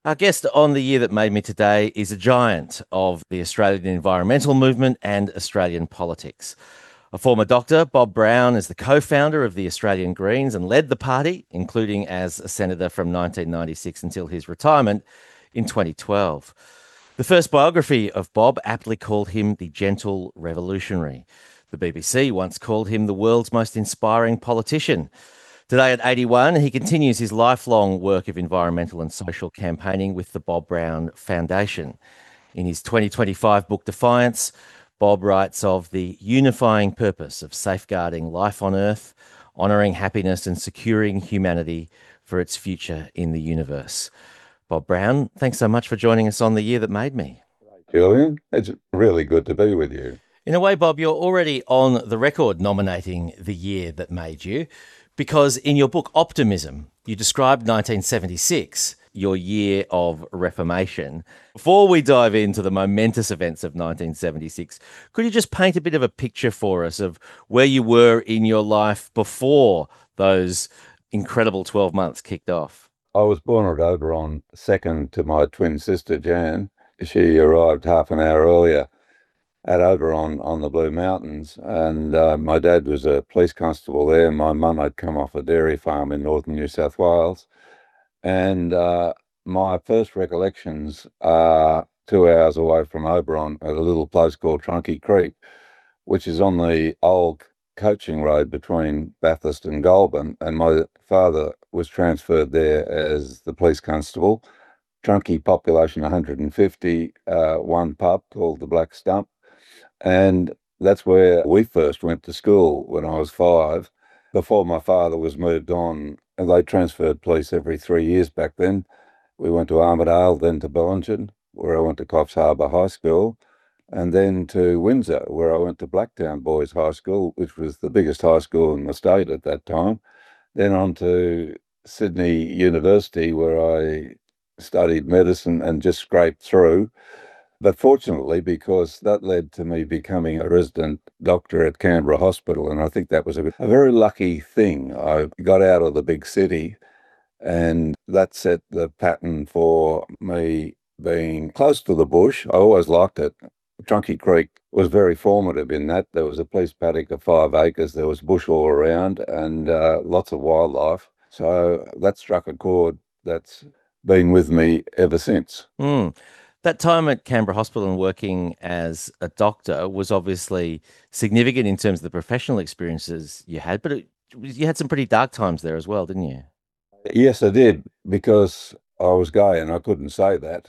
Our guest on The Year That Made Me today is a giant of the Australian environmental movement and Australian politics. A former doctor, Bob Brown is the co founder of the Australian Greens and led the party, including as a senator from 1996 until his retirement in 2012. The first biography of Bob aptly called him the gentle revolutionary. The BBC once called him the world's most inspiring politician. Today at 81, he continues his lifelong work of environmental and social campaigning with the Bob Brown Foundation. In his 2025 book Defiance, Bob writes of the unifying purpose of safeguarding life on Earth, honouring happiness and securing humanity for its future in the universe. Bob Brown, thanks so much for joining us on The Year That Made Me. Julian, it's really good to be with you. In a way, Bob, you're already on the record nominating The Year That Made You, because in your book Optimism, you described 1976, your year of reformation. Before we dive into the momentous events of 1976, could you just paint a bit of a picture for us of where you were in your life before those incredible 12 months kicked off? I was born at Oberon, second to my twin sister Jan. She arrived half an hour earlier at Oberon on the Blue Mountains, and my dad was a police constable there. My mum had come off a dairy farm in northern New South Wales, and my first recollections are 2 hours away from Oberon at a little place called Trunky Creek, which is on the old coaching road between Bathurst and Goulburn, and my father was transferred there as the police constable. Trunky population 150, one pub called the Black Stump, and that's where we first went to school when I was 5, before my father was moved on. And they transferred police every 3 years back then. We went to Armidale, then to Bellingen, where I went to Coffs Harbour High School, and then to Windsor, where I went to Blacktown Boys High School, which was the biggest high school in the state at that time. Then on to Sydney University, where I studied medicine and just scraped through. But fortunately, because that led to me becoming a resident doctor at Canberra Hospital, and I think that was a very lucky thing. I got out of the big city, and that set the pattern for me being close to the bush. I always liked it. Trunky Creek was very formative in that. There was a police paddock of 5 acres, there was bush all around, and lots of wildlife. So that struck a chord that's been with me ever since. Mm. That time at Canberra Hospital and working as a doctor was obviously significant in terms of the professional experiences you had, but you had some pretty dark times there as well, didn't you? Yes, I did, because I was gay and I couldn't say that.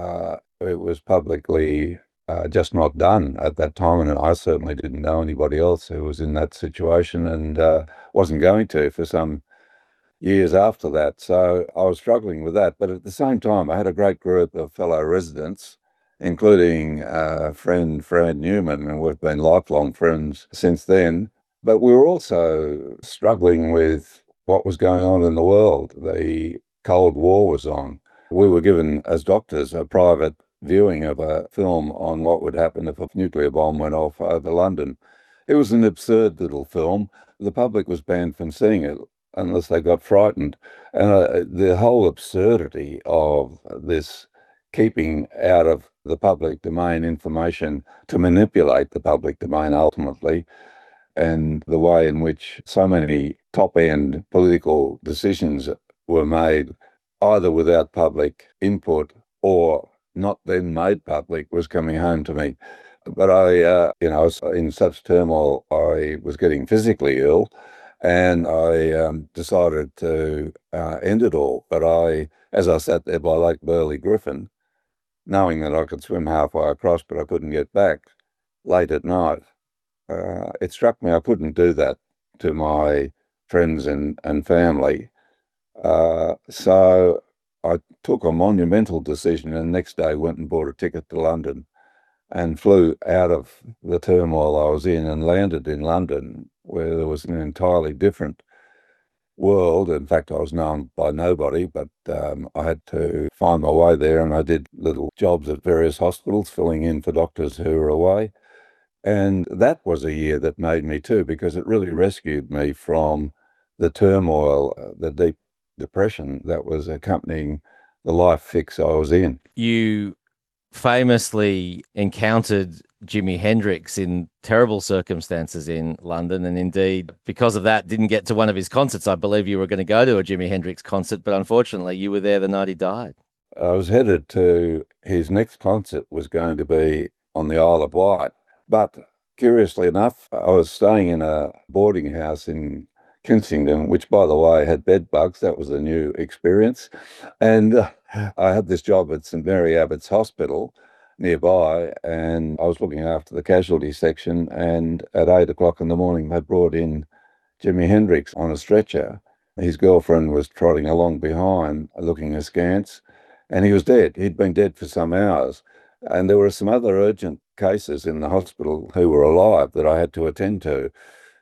It was publicly just not done at that time, and I certainly didn't know anybody else who was in that situation, and wasn't going to for some years after that. So I was struggling with that. But at the same time, I had a great group of fellow residents, including friend Fred Newman, and we've been lifelong friends since then. But we were also struggling with what was going on in the world. The Cold War was on. We were given, as doctors, a private viewing of a film on what would happen if a nuclear bomb went off over London. It was an absurd little film. The public was banned from seeing it unless they got frightened. And the whole absurdity of this keeping out of the public domain information to manipulate the public domain ultimately, and the way in which so many top-end political decisions were made either without public input or not then made public was coming home to me. But I was in such turmoil, I was getting physically ill, and I decided to end it all. But as I sat there by Lake Burley Griffin, knowing that I could swim halfway across, but I couldn't get back late at night, it struck me I couldn't do that to my friends and family. So I took a monumental decision, and the next day went and bought a ticket to London and flew out of the turmoil I was in and landed in London, where there was an entirely different world. In fact, I was known by nobody, but I had to find my way there, and I did little jobs at various hospitals, filling in for doctors who were away. And that was a year that made me too, because it really rescued me from the turmoil, the deep depression that was accompanying the life fix I was in. You famously encountered Jimi Hendrix in terrible circumstances in London, and indeed, because of that, didn't get to one of his concerts. I believe you were going to go to a Jimi Hendrix concert, but unfortunately, you were there the night he died. I was headed to his next concert was going to be on the Isle of Wight. But curiously enough, I was staying in a boarding house in Kensington, which, by the way, had bed bugs. That was a new experience. And I had this job at St Mary Abbott's Hospital nearby, and I was looking after the casualty section. And at 8 o'clock in the morning, they brought in Jimi Hendrix on a stretcher. His girlfriend was trotting along behind, looking askance, and he was dead. He'd been dead for some hours. And there were some other urgent cases in the hospital who were alive that I had to attend to.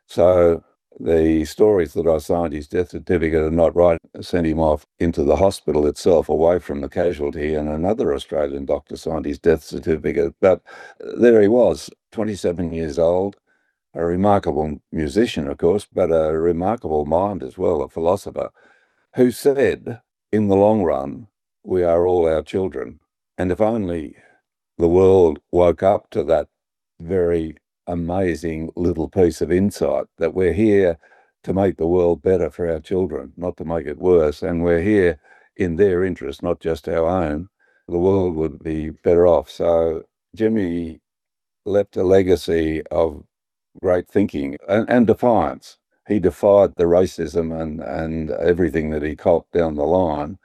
So the stories that I signed his death certificate are not right. Sent him off into the hospital itself, away from the casualty, and another Australian doctor signed his death certificate. But there he was, 27 years old, a remarkable musician, of course, but a remarkable mind as well, a philosopher, who said, in the long run, we are all our children. And if only the world woke up to that very amazing little piece of insight, that we're here to make the world better for our children, not to make it worse. And we're here in their interest, not just our own, the world would be better off. So Jimi left a legacy of great thinking and defiance. He defied the racism and everything that he copped down the line.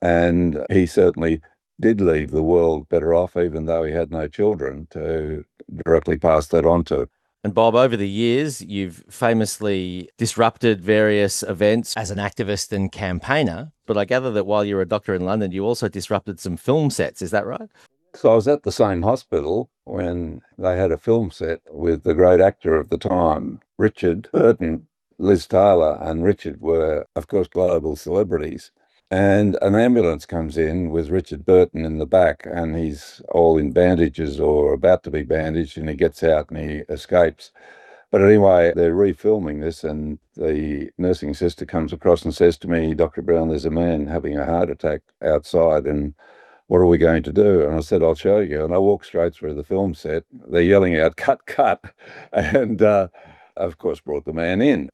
And he certainly did leave the world better off, even though he had no children to directly pass that on to. And Bob, over the years, you've famously disrupted various events as an activist and campaigner. But I gather that while you were a doctor in London, you also disrupted some film sets. Is that right? So I was at the same hospital when they had a film set with the great actor of the time, Richard Burton. Liz Taylor and Richard were, of course, global celebrities. And an ambulance comes in with Richard Burton in the back, and he's all in bandages or about to be bandaged, and he gets out and he escapes. But anyway, they're refilming this, and the nursing sister comes across and says to me, Dr. Brown, there's a man having a heart attack outside, and what are we going to do? And I said, I'll show you. And I walked straight through the film set. They're yelling out, cut, cut. And of course, brought the man in.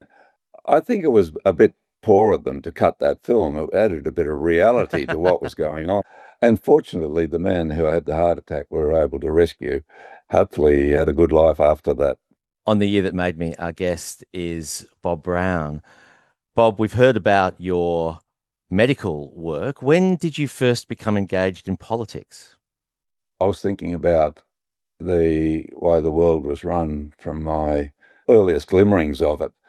I think it was a bit poor of them to cut that film. It added a bit of reality to what was going on. And fortunately, the man who had the heart attack we were able to rescue. Hopefully, he had a good life after that. On The Year That Made Me, our guest is Bob Brown. Bob, we've heard about your medical work. When did you first become engaged in politics? I was thinking about the way the world was run from my earliest glimmerings of it.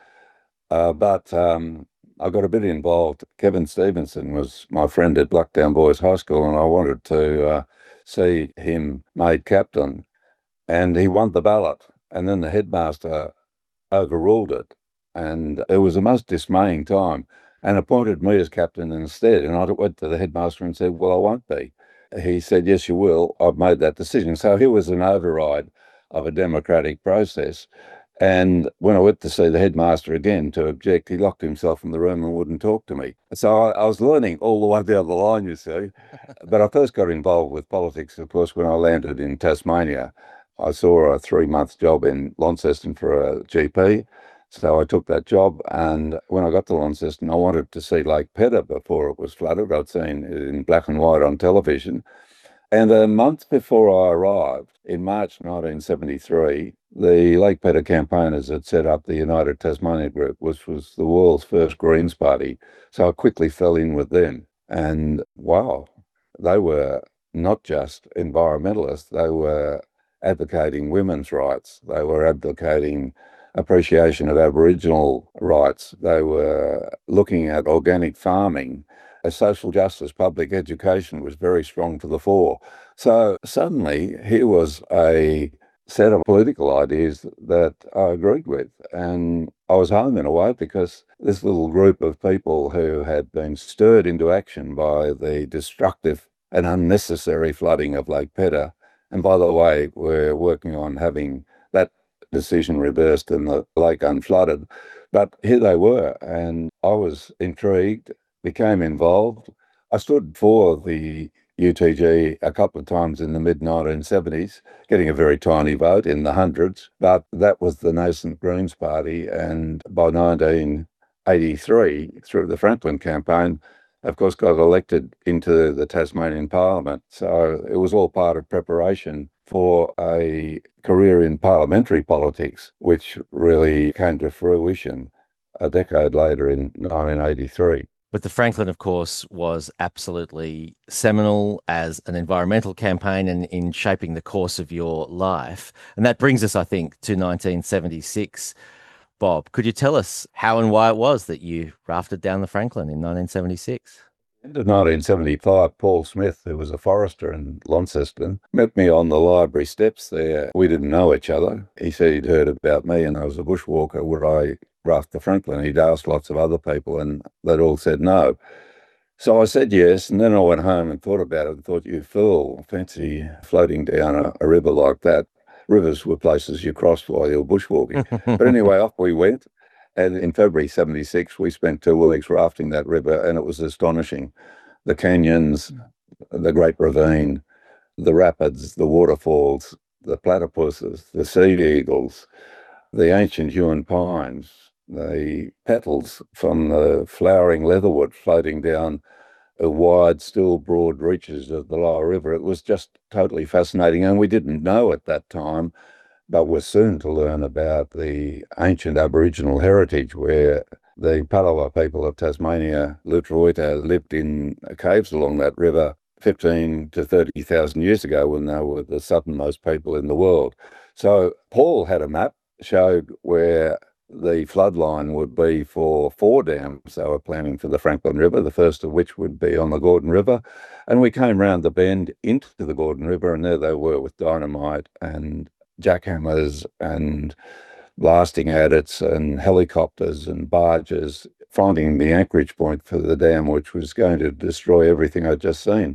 But I got a bit involved. Kevin Stevenson was my friend at Blacktown Boys High School, and I wanted to see him made captain. And he won the ballot, and then the headmaster overruled it. And it was the most dismaying time, and appointed me as captain instead. And I went to the headmaster and said, well, I won't be. He said, yes, you will. I've made that decision. So here was an override of a democratic process. And when I went to see the headmaster again to object, he locked himself in the room and wouldn't talk to me. So I was learning all the way down the line, you see. But I first got involved with politics, of course, when I landed in Tasmania. I saw a 3-month job in Launceston for a GP. So I took that job. And when I got to Launceston, I wanted to see Lake Pedder before it was flooded. I'd seen it in black and white on television. And a month before I arrived, in March 1973, the Lake Pedder campaigners had set up the United Tasmania Group, which was the world's first Greens party. So I quickly fell in with them. And wow, they were not just environmentalists, they were advocating women's rights. They were advocating appreciation of Aboriginal rights. They were looking at organic farming. Social justice, public education was very strong to the fore. So suddenly here was a set of political ideas that I agreed with. And I was home in a way because this little group of people who had been stirred into action by the destructive and unnecessary flooding of Lake Pedder. And by the way, we're working on having that decision reversed and the lake unflooded. But here they were, and I was intrigued, became involved. I stood for the UTG a couple of times in the mid-1970s, getting a very tiny vote in the hundreds, but that was the nascent Greens Party. And by 1983, through the Franklin campaign, of course, got elected into the Tasmanian Parliament. So it was all part of preparation for a career in parliamentary politics, which really came to fruition a decade later in 1983. But the Franklin, of course, was absolutely seminal as an environmental campaign and in shaping the course of your life. And that brings us, I think, to 1976. Bob, could you tell us how and why it was that you rafted down the Franklin in 1976? End of 1975, Paul Smith, who was a forester in Launceston, met me on the library steps there. We didn't know each other. He said he'd heard about me and I was a bushwalker. Would I raft the Franklin? He'd asked lots of other people and they'd all said no. So I said yes, and then I went home and thought about it and thought, you fool, fancy floating down a river like that. Rivers were places you crossed while you were bushwalking. But anyway, off we went. And in February 76, we spent 2 weeks rafting that river, and it was astonishing. The canyons, the Great Ravine, the rapids, the waterfalls, the platypuses, the sea eagles, the ancient Huon pines, the petals from the flowering leatherwood floating down the wide, still broad reaches of the lower river. It was just totally fascinating, and we didn't know at that time, but were soon to learn about the ancient Aboriginal heritage where the Palawa people of Tasmania, Lutruwita, lived in caves along that river 15 to 30,000 years ago when they were the southernmost people in the world. So Paul had a map, showed where the floodline would be for 4 dams they were planning for the Franklin River, the first of which would be on the Gordon River. And we came round the bend into the Gordon River, and there they were with dynamite and jackhammers and blasting adits and helicopters and barges, finding the anchorage point for the dam, which was going to destroy everything I'd just seen.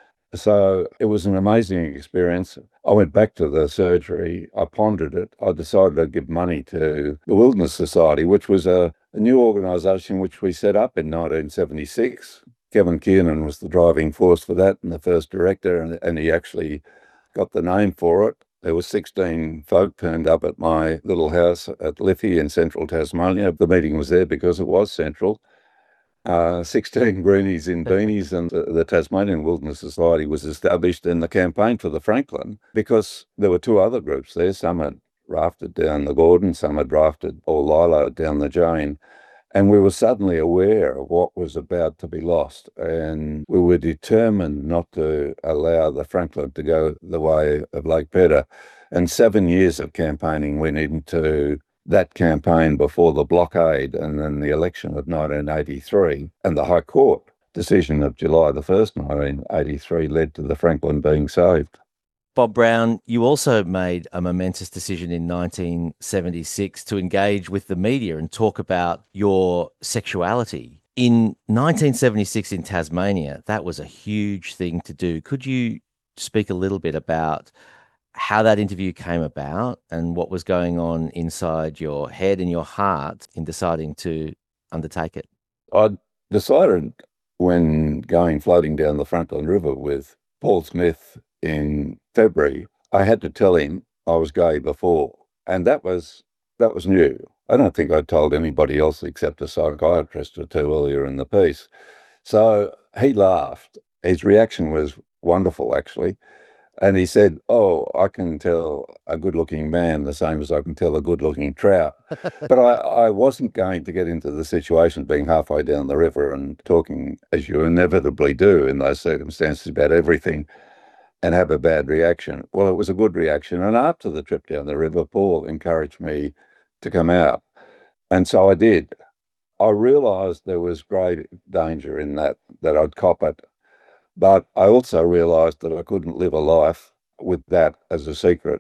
So it was an amazing experience. I went back to the surgery, I pondered it, I decided I'd give money to the Wilderness Society, which was a new organisation which we set up in 1976. Kevin Kiernan was the driving force for that and the first director, and he actually got the name for it. There were 16 folk turned up at my little house at Liffey in central Tasmania. The meeting was there because it was central. 16 greenies in beanies, and the Tasmanian Wilderness Society was established in the campaign for the Franklin because there were two other groups there. Some had rafted down the Gordon, some had rafted or lilo down the Jane. And we were suddenly aware of what was about to be lost. And we were determined not to allow the Franklin to go the way of Lake Pedder. And 7 years of campaigning went into that campaign before the blockade and then the election of 1983. And the High Court decision of July the 1st, 1983, led to the Franklin being saved. Bob Brown, you also made a momentous decision in 1976 to engage with the media and talk about your sexuality. In 1976 in Tasmania, that was a huge thing to do. Could you speak a little bit about how that interview came about and what was going on inside your head and your heart in deciding to undertake it? I decided when going floating down the Franklin River with Paul Smith in February, I had to tell him I was gay before, and that was new. I don't think I'd told anybody else except a psychiatrist or two earlier in the piece. So he laughed. His reaction was wonderful, actually. And he said, "Oh, I can tell a good-looking man the same as I can tell a good-looking trout." But I wasn't going to get into the situation being halfway down the river and talking, as you inevitably do in those circumstances, about everything and have a bad reaction. Well, it was a good reaction. And after the trip down the river, Paul encouraged me to come out. And so I did. I realised there was great danger in that I'd cop it. But I also realised that I couldn't live a life with that as a secret.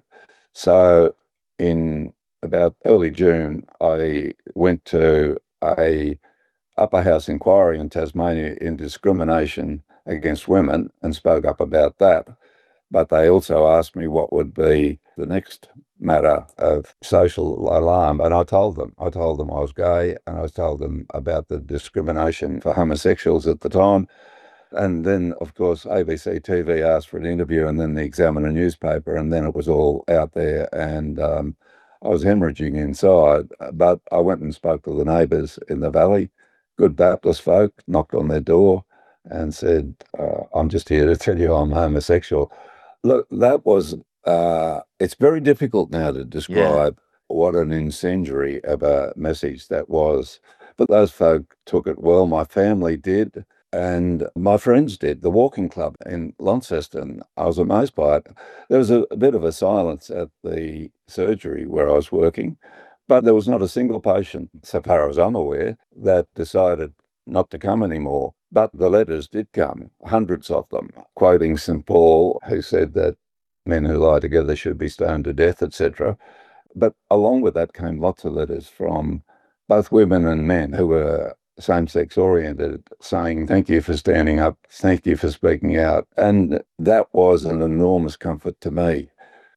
So in about early June, I went to a upper house inquiry in Tasmania in discrimination against women and spoke up about that. But they also asked me what would be the next matter of social alarm. And I told them I was gay, and I told them about the discrimination for homosexuals at the time. And then, of course, ABC TV asked for an interview, and then the Examiner newspaper, and then it was all out there. And I was hemorrhaging inside, but I went and spoke to the neighbours in the valley, good Baptist folk, knocked on their door and said, I'm just here to tell you I'm homosexual. Look, that was, it's very difficult now to Yeah. describe what an incendiary of a message that was. But those folk took it well. My family did. And my friends did. The walking club in Launceston, I was amazed by it. There was a bit of a silence at the surgery where I was working, but there was not a single patient, so far as I'm aware, that decided not to come anymore. But the letters did come, hundreds of them, quoting St. Paul, who said that men who lie together should be stoned to death, etc. But along with that came lots of letters from both women and men who were same-sex oriented, saying, thank you for standing up, thank you for speaking out. And that was an enormous comfort to me.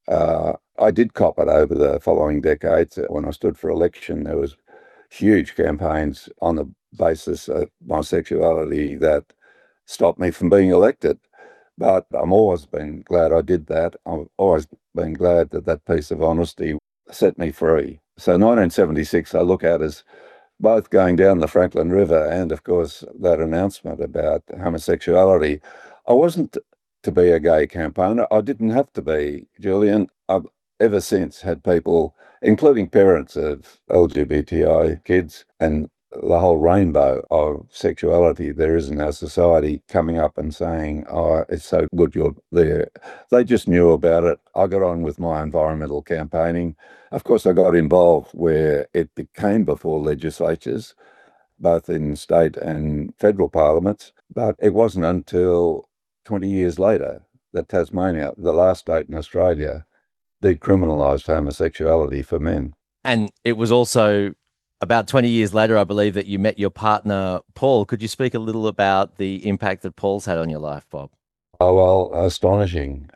I did cop it over the following decades. When I stood for election, there was huge campaigns on the basis of my sexuality that stopped me from being elected. But I'm always been glad I did that. I've always been glad that that piece of honesty set me free. So 1976, I look at as both going down the Franklin River and, of course, that announcement about homosexuality. I wasn't to be a gay campaigner. I didn't have to be, Julian. I've ever since had people, including parents of LGBTI kids and the whole rainbow of sexuality there is in our society, coming up and saying, oh, it's so good you're there. They just knew about it. I got on with my environmental campaigning. Of course, I got involved where it came before legislatures, both in state and federal parliaments, but it wasn't until 20 years later that Tasmania, the last state in Australia, decriminalised homosexuality for men. And it was also about 20 years later, I believe, that you met your partner, Paul. Could you speak a little about the impact that Paul's had on your life, Bob? Oh, well, astonishing.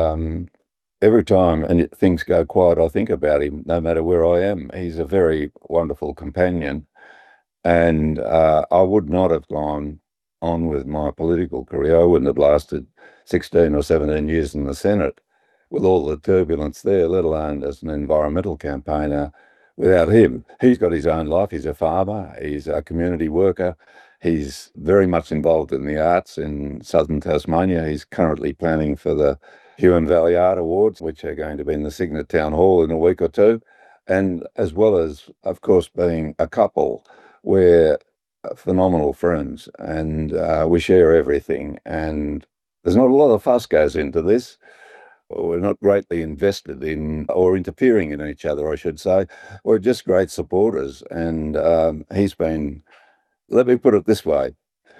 Every time and things go quiet, I think about him, no matter where I am. He's a very wonderful companion. And I would not have gone on with my political career. I wouldn't have lasted 16 or 17 years in the Senate with all the turbulence there, let alone as an environmental campaigner without him. He's got his own life. He's a farmer. He's a community worker. He's very much involved in the arts in southern Tasmania. He's currently planning for the Huon Valley Art Awards, which are going to be in the Cygnet Town Hall in a week or two. And as well as, of course, being a couple, we're phenomenal friends and we share everything. And there's not a lot of fuss goes into this. We're not greatly invested in or interfering in each other, I should say. We're just great supporters. And he's been, let me put it this way,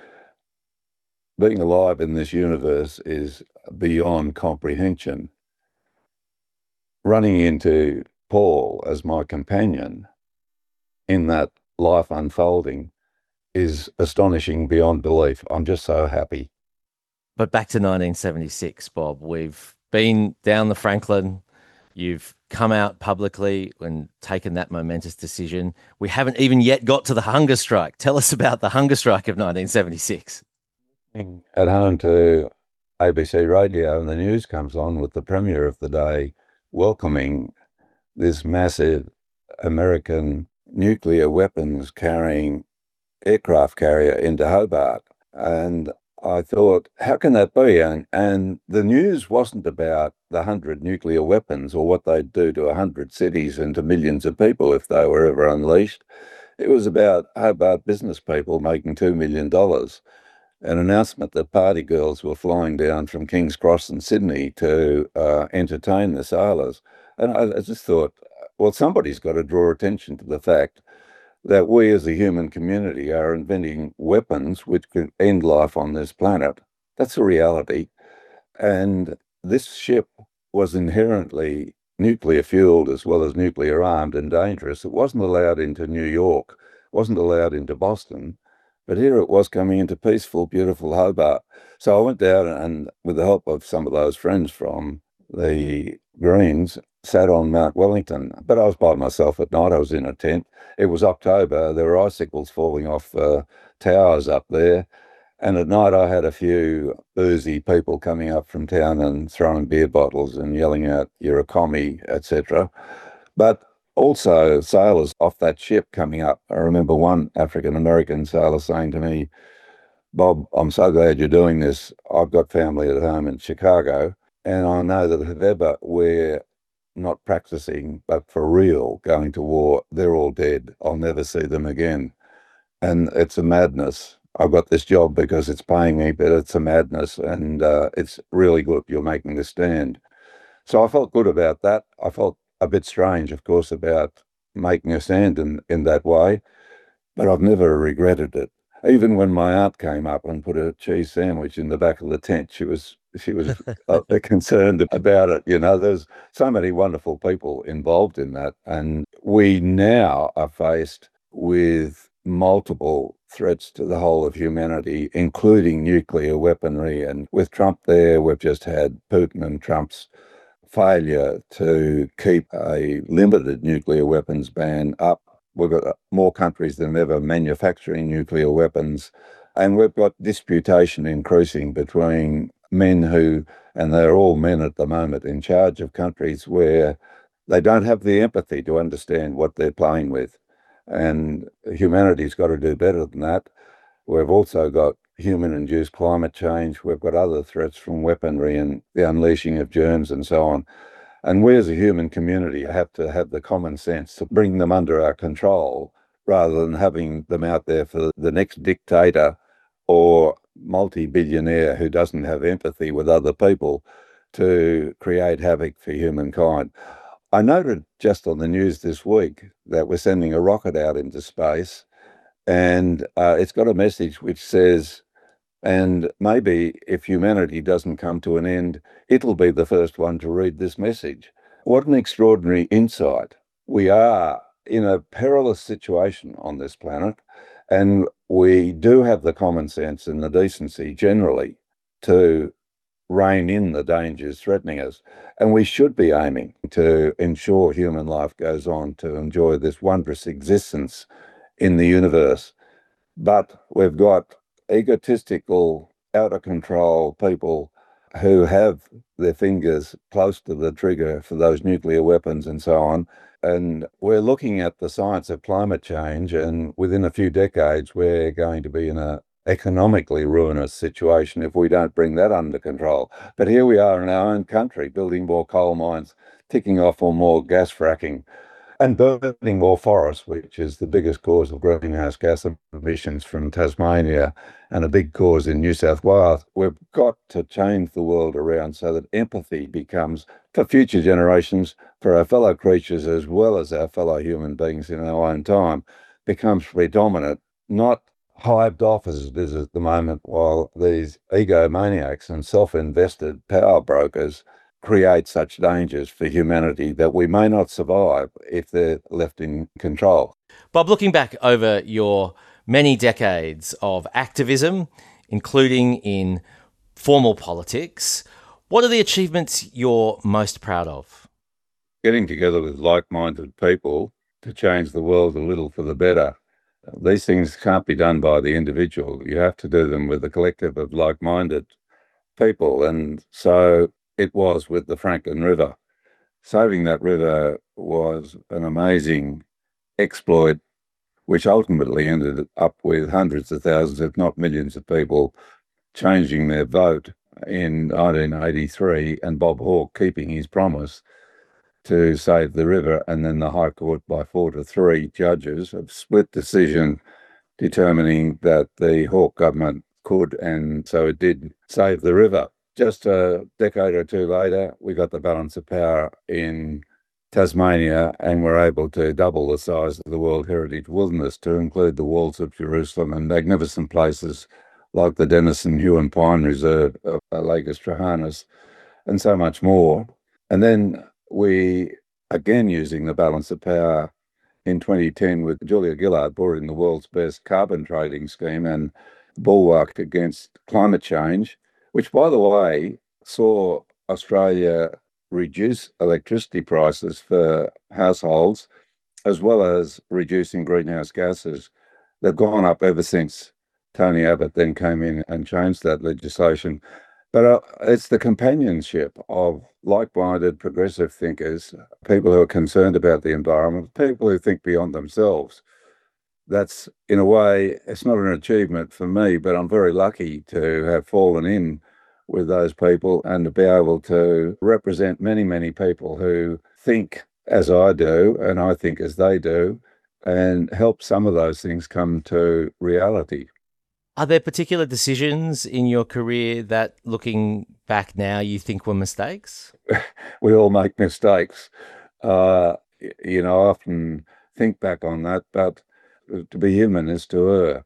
being alive in this universe is beyond comprehension. Running into Paul as my companion in that life unfolding is astonishing beyond belief. I'm just so happy. But back to 1976, Bob. We've been down the Franklin. You've come out publicly and taken that momentous decision. We haven't even yet got to the hunger strike. Tell us about the hunger strike of 1976. At home to ABC Radio, and the news comes on with the premier of the day welcoming this massive American nuclear weapons carrying aircraft carrier into Hobart. And I thought, how can that be? And the news wasn't about the 100 nuclear weapons or what they'd do to 100 cities and to millions of people if they were ever unleashed. It was about Hobart business people making $2 million. An announcement that party girls were flying down from King's Cross and Sydney to entertain the sailors. And I just thought, well, somebody's got to draw attention to the fact that we as a human community are inventing weapons which could end life on this planet. That's a reality. And this ship was inherently nuclear fueled as well as nuclear armed and dangerous. It wasn't allowed into New York, wasn't allowed into Boston, but here it was coming into peaceful, beautiful Hobart. So I went down and, with the help of some of those friends from the Greens, sat on Mount Wellington. But I was by myself at night. I was in a tent. It was October. There were icicles falling off towers up there. And at night, I had a few boozy people coming up from town and throwing beer bottles and yelling out, "You're a commie," etc. But also sailors off that ship coming up. I remember one African American sailor saying to me, "Bob, I'm so glad you're doing this. I've got family at home in Chicago, and I know that if ever we're not practicing, but for real going to war, they're all dead. I'll never see them again. And it's a madness. I've got this job because it's paying me, but it's a madness. And it's really good you're making the stand." So I felt good about that. I felt a bit strange, of course, about making a stand in that way, but I've never regretted it. Even when my aunt came up and put a cheese sandwich in the back of the tent, she was concerned about it. You know, there's so many wonderful people involved in that, and we now are faced with multiple threats to the whole of humanity, including nuclear weaponry. And with Trump there, we've just had Putin and Trump's failure to keep a limited nuclear weapons ban up. We've got more countries than ever manufacturing nuclear weapons, and we've got disputation increasing between men who, and they're all men at the moment, in charge of countries where they don't have the empathy to understand what they're playing with. And humanity's got to do better than that. We've also got human-induced climate change. We've got other threats from weaponry and the unleashing of germs and so on. And we as a human community have to have the common sense to bring them under our control rather than having them out there for the next dictator or multi-billionaire who doesn't have empathy with other people to create havoc for humankind. I noted just on the news this week that we're sending a rocket out into space, and it's got a message which says, "And maybe if humanity doesn't come to an end, it'll be the first one to read this message." What an extraordinary insight. We are in a perilous situation on this planet, and we do have the common sense and the decency generally to rein in the dangers threatening us. And we should be aiming to ensure human life goes on to enjoy this wondrous existence in the universe. But we've got egotistical, out of control people who have their fingers close to the trigger for those nuclear weapons and so on. And we're looking at the science of climate change, and within a few decades, we're going to be in a economically ruinous situation if we don't bring that under control. But here we are in our own country, building more coal mines, ticking off on more gas fracking, and burning more forests, which is the biggest cause of greenhouse gas emissions from Tasmania and a big cause in New South Wales. We've got to change the world around so that empathy becomes, for future generations, for our fellow creatures as well as our fellow human beings in our own time, becomes predominant, not hived off as it is at the moment, while these egomaniacs and self-invested power brokers create such dangers for humanity that we may not survive if they're left in control. Bob, looking back over your many decades of activism, including in formal politics, what are the achievements you're most proud of? Getting together with like-minded people to change the world a little for the better. These things can't be done by the individual. You have to do them with a collective of like-minded people. And so it was with the Franklin River. Saving that river was an amazing exploit, which ultimately ended up with hundreds of thousands, if not millions of people changing their vote in 1983 and Bob Hawke keeping his promise to save the river. And then the High Court, by 4-3 judges, a split decision determining that the Hawke government could, and so it did, save the river. Just a decade or two later, we got the balance of power in Tasmania and were able to double the size of the World Heritage Wilderness to include the walls of Jerusalem and magnificent places like the Denison Huon Pine Reserve of Lake Estrahanas and so much more. And then we, again using the balance of power in 2010 with Julia Gillard brought in the world's best carbon trading scheme and bulwark against climate change, which, by the way, saw Australia reduce electricity prices for households as well as reducing greenhouse gases. They've gone up ever since. Tony Abbott then came in and changed that legislation. But it's the companionship of like-minded progressive thinkers, people who are concerned about the environment, people who think beyond themselves. That's, in a way, it's not an achievement for me, but I'm very lucky to have fallen in with those people and to be able to represent many, many people who think as I do and I think as they do and help some of those things come to reality. Are there particular decisions in your career that, looking back now, you think were mistakes? We all make mistakes. I often think back on that, but to be human is to err.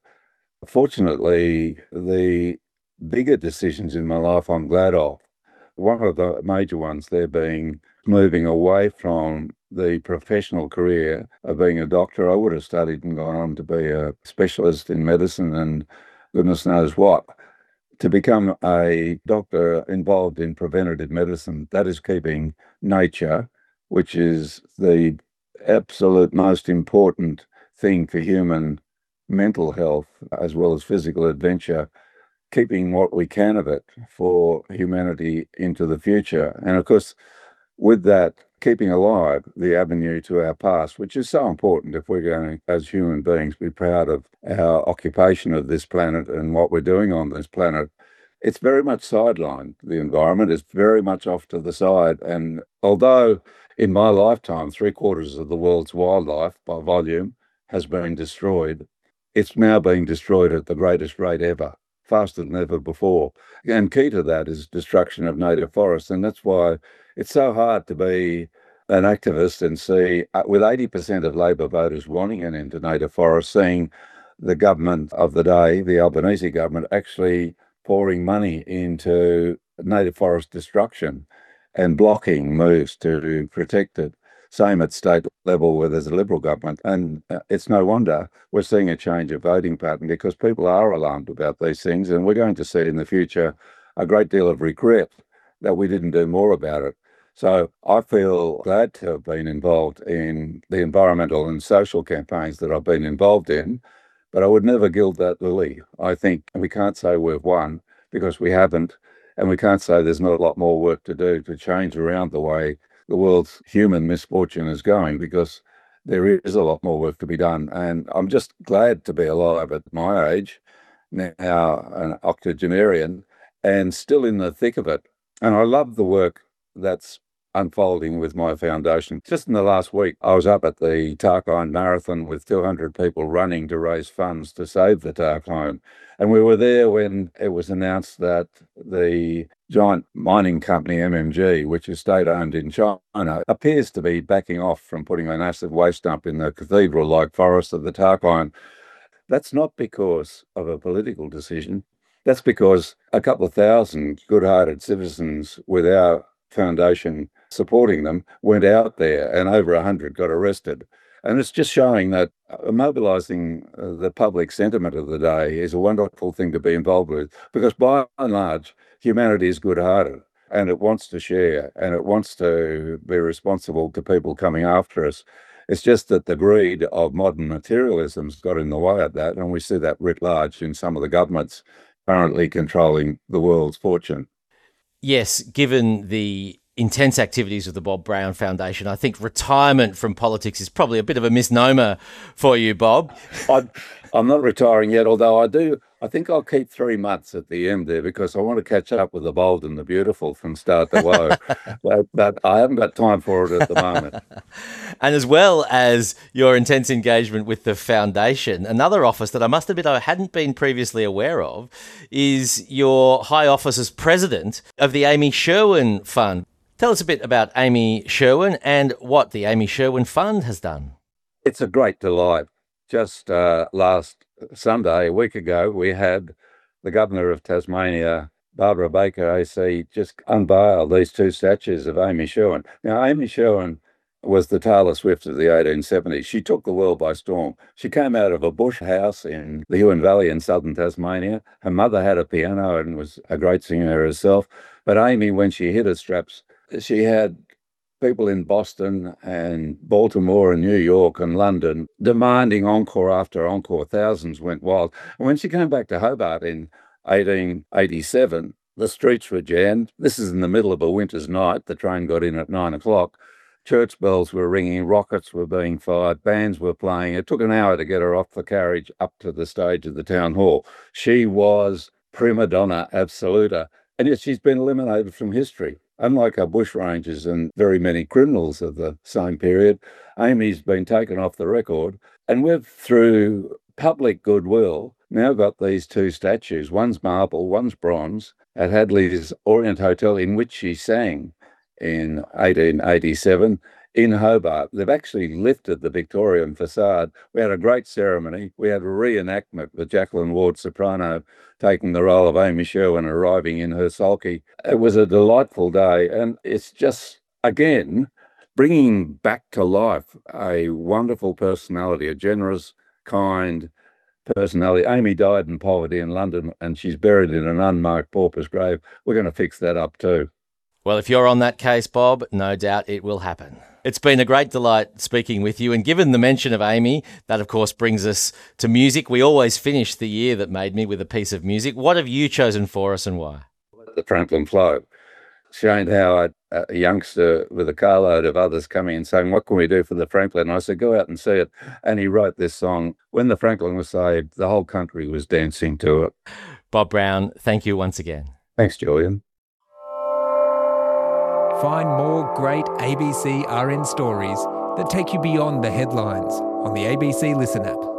Fortunately, the bigger decisions in my life I'm glad of. One of the major ones there being moving away from the professional career of being a doctor. I would have studied and gone on to be a specialist in medicine and goodness knows what. To become a doctor involved in preventative medicine, that is keeping nature, which is the absolute most important thing for human mental health as well as physical adventure, keeping what we can of it for humanity into the future. And of course, with that, keeping alive the avenue to our past, which is so important if we're going to, as human beings, be proud of our occupation of this planet and what we're doing on this planet. It's very much sidelined. The environment is very much off to the side. And although in my lifetime, 3/4 of the world's wildlife by volume has been destroyed, it's now being destroyed at the greatest rate ever, faster than ever before. And key to that is destruction of native forests. And that's why it's so hard to be an activist and see, with 80% of Labor voters wanting an end to native forests, seeing the government of the day, the Albanese government, actually pouring money into native forest destruction and blocking moves to protect it. Same at state level where there's a Liberal government. And it's no wonder we're seeing a change of voting pattern because people are alarmed about these things. And we're going to see in the future a great deal of regret that we didn't do more about it. So I feel glad to have been involved in the environmental and social campaigns that I've been involved in, but I would never gild that lily. I think we can't say we've won because we haven't, and we can't say there's not a lot more work to do to change around the way the world's human misfortune is going because there is a lot more work to be done. And I'm just glad to be alive at my age, now an octogenarian, and still in the thick of it. And I love the work that's unfolding with my foundation. Just in the last week, I was up at the Tarkine Marathon with 200 people running to raise funds to save the Tarkine. And we were there when it was announced that the giant mining company, MMG, which is state-owned in China, appears to be backing off from putting a massive waste dump in the cathedral-like forest of the Tarkine. That's not because of a political decision. That's because a couple of thousand good-hearted citizens with our foundation supporting them went out there and over 100 got arrested. And it's just showing that mobilizing the public sentiment of the day is a wonderful thing to be involved with because by and large, humanity is good-hearted and it wants to share and it wants to be responsible to people coming after us. It's just that the greed of modern materialism's got in the way of that. And we see that writ large in some of the governments currently controlling the world's fortune. Yes, given the intense activities of the Bob Brown Foundation, I think retirement from politics is probably a bit of a misnomer for you, Bob. I'm not retiring yet, although I think I'll keep 3 months at the end there because I want to catch up with the bold and the beautiful from start to woe. but I haven't got time for it at the moment. And as well as your intense engagement with the foundation, another office that I must admit I hadn't been previously aware of is your high office as president of the Amy Sherwen Fund. Tell us a bit about Amy Sherwen and what the Amy Sherwen Fund has done. It's a great delight. Just last Sunday, a week ago, we had the Governor of Tasmania, Barbara Baker AC, just unveil these two statues of Amy Sherwen. Now, Amy Sherwen was the Taylor Swift of the 1870s. She took the world by storm. She came out of a bush house in the Huon Valley in southern Tasmania. Her mother had a piano and was a great singer herself. But Amy, when she hit her straps, she had people in Boston and Baltimore and New York and London demanding encore after encore. Thousands went wild. And when she came back to Hobart in 1887, the streets were jammed. This is in the middle of a winter's night. The train got in at 9 o'clock. Church bells were ringing, rockets were being fired, bands were playing. It took an hour to get her off the carriage up to the stage of the town hall. She was prima donna absoluta, and yet she's been eliminated from history. Unlike our bushrangers and very many criminals of the same period, Amy's been taken off the record, and we've, through public goodwill, now got these two statues. One's marble, one's bronze, at Hadley's Orient Hotel, in which she sang in 1887 in Hobart. They've actually lifted the Victorian facade. We had a great ceremony. We had a reenactment with Jacqueline Ward soprano taking the role of Amy Sherwin, arriving in her sulky. It was a delightful day, and it's just, again, bringing back to life a wonderful personality, a generous, kind personality. Amy died in poverty in London, and she's buried in an unmarked pauper's grave. We're going to fix that up too. Well, if you're on that case, Bob, no doubt it will happen. It's been a great delight speaking with you. And given the mention of Amy, that of course brings us to music. We always finish the year that made me with a piece of music. What have you chosen for us and why? The Franklin Flow. Shane Howard, a youngster with a carload of others coming and saying, what can we do for the Franklin? And I said, go out and see it. And he wrote this song. When the Franklin was saved, the whole country was dancing to it. Bob Brown, thank you once again. Thanks, Julian. Find more great ABC RN stories that take you beyond the headlines on the ABC Listen app.